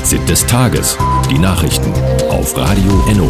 Fazit des Tages. Die Nachrichten auf Radio Enno.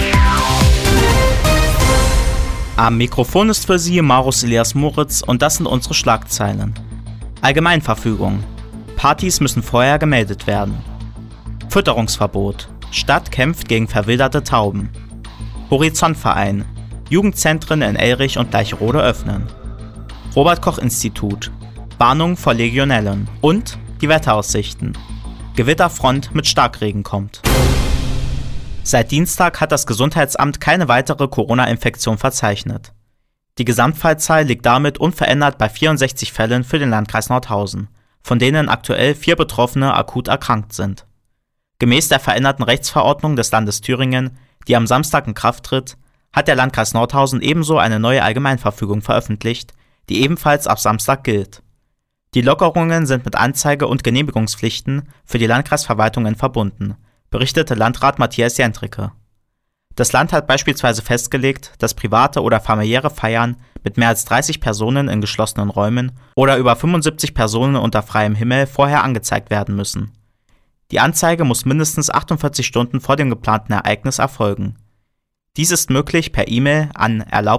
Am Mikrofon ist für Sie Marus Elias Moritz und das sind unsere Schlagzeilen. Allgemeinverfügung. Partys müssen vorher gemeldet werden. Fütterungsverbot. Stadt kämpft gegen verwilderte Tauben. Horizontverein. Jugendzentren in Elrich und Bleicherode öffnen. Robert-Koch-Institut. Warnung vor Legionellen. Und die Wetteraussichten. Gewitterfront mit Starkregen kommt. Seit Dienstag hat das Gesundheitsamt keine weitere Corona-Infektion verzeichnet. Die Gesamtfallzahl liegt damit unverändert bei 64 Fällen für den Landkreis Nordhausen, von denen aktuell 4 Betroffene akut erkrankt sind. Gemäß der veränderten Rechtsverordnung des Landes Thüringen, die am Samstag in Kraft tritt, hat der Landkreis Nordhausen ebenso eine neue Allgemeinverfügung veröffentlicht, die ebenfalls ab Samstag gilt. Die Lockerungen sind mit Anzeige- und Genehmigungspflichten für die Landkreisverwaltungen verbunden, berichtete Landrat Matthias Jentricke. Das Land hat beispielsweise festgelegt, dass private oder familiäre Feiern mit mehr als 30 Personen in geschlossenen Räumen oder über 75 Personen unter freiem Himmel vorher angezeigt werden müssen. Die Anzeige muss mindestens 48 Stunden vor dem geplanten Ereignis erfolgen. Dies ist möglich per E-Mail an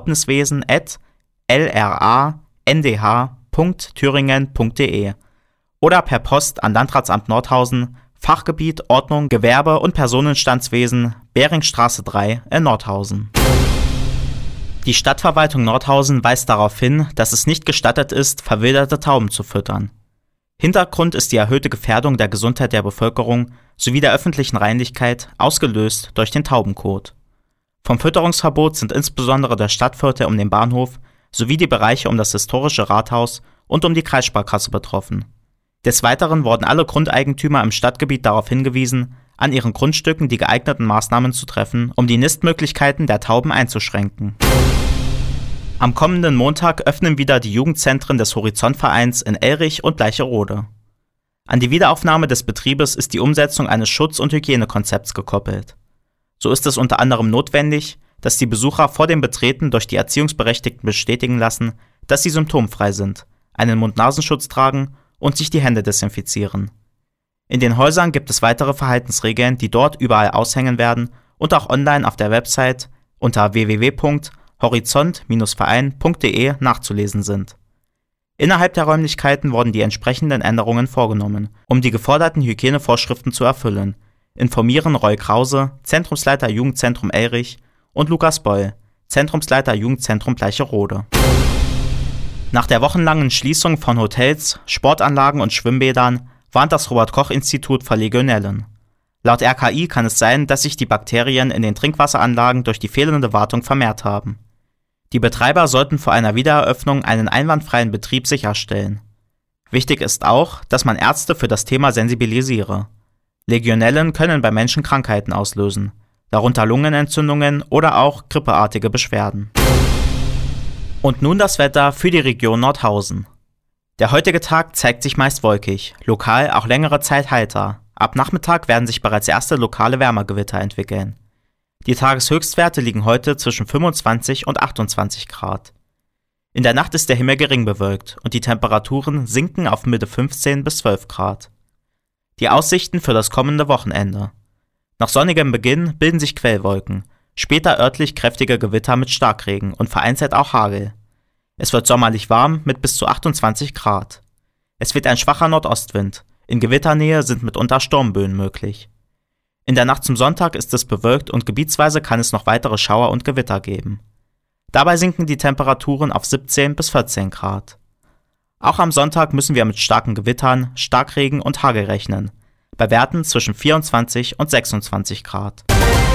erlaubniswesen@lra.ndh.thüringen.de oder per Post an Landratsamt Nordhausen, Fachgebiet Ordnung, Gewerbe und Personenstandswesen, Beringstraße 3 in Nordhausen. Die Stadtverwaltung Nordhausen weist darauf hin, dass es nicht gestattet ist, verwilderte Tauben zu füttern. Hintergrund ist die erhöhte Gefährdung der Gesundheit der Bevölkerung sowie der öffentlichen Reinlichkeit, ausgelöst durch den Taubenkot. Vom Fütterungsverbot sind insbesondere der Stadtviertel um den Bahnhof sowie die Bereiche um das historische Rathaus und um die Kreissparkasse betroffen. Des Weiteren wurden alle Grundeigentümer im Stadtgebiet darauf hingewiesen, an ihren Grundstücken die geeigneten Maßnahmen zu treffen, um die Nistmöglichkeiten der Tauben einzuschränken. Am kommenden Montag öffnen wieder die Jugendzentren des Horizontvereins in Elrich und Bleicherode. An die Wiederaufnahme des Betriebes ist die Umsetzung eines Schutz- und Hygienekonzepts gekoppelt. So ist es unter anderem notwendig, dass die Besucher vor dem Betreten durch die Erziehungsberechtigten bestätigen lassen, dass sie symptomfrei sind, einen Mund-Nasenschutz tragen und sich die Hände desinfizieren. In den Häusern gibt es weitere Verhaltensregeln, die dort überall aushängen werden und auch online auf der Website unter www.horizont-verein.de nachzulesen sind. Innerhalb der Räumlichkeiten wurden die entsprechenden Änderungen vorgenommen, um die geforderten Hygienevorschriften zu erfüllen, informieren Roy Krause, Zentrumsleiter Jugendzentrum Elrich, und Lukas Boll, Zentrumsleiter Jugendzentrum Bleicherode. Nach der wochenlangen Schließung von Hotels, Sportanlagen und Schwimmbädern warnt das Robert-Koch-Institut vor Legionellen. Laut RKI kann es sein, dass sich die Bakterien in den Trinkwasseranlagen durch die fehlende Wartung vermehrt haben. Die Betreiber sollten vor einer Wiedereröffnung einen einwandfreien Betrieb sicherstellen. Wichtig ist auch, dass man Ärzte für das Thema sensibilisiere. Legionellen können bei Menschen Krankheiten auslösen, darunter Lungenentzündungen oder auch grippeartige Beschwerden. Und nun das Wetter für die Region Nordhausen. Der heutige Tag zeigt sich meist wolkig, lokal auch längere Zeit heiter. Ab Nachmittag werden sich bereits erste lokale Wärmegewitter entwickeln. Die Tageshöchstwerte liegen heute zwischen 25 und 28 Grad. In der Nacht ist der Himmel gering bewölkt und die Temperaturen sinken auf Mitte 15 bis 12 Grad. Die Aussichten für das kommende Wochenende. Nach sonnigem Beginn bilden sich Quellwolken, später örtlich kräftige Gewitter mit Starkregen und vereinzelt auch Hagel. Es wird sommerlich warm mit bis zu 28 Grad. Es weht ein schwacher Nordostwind, in Gewitternähe sind mitunter Sturmböen möglich. In der Nacht zum Sonntag ist es bewölkt und gebietsweise kann es noch weitere Schauer und Gewitter geben. Dabei sinken die Temperaturen auf 17 bis 14 Grad. Auch am Sonntag müssen wir mit starken Gewittern, Starkregen und Hagel rechnen, bei Werten zwischen 24 und 26 Grad.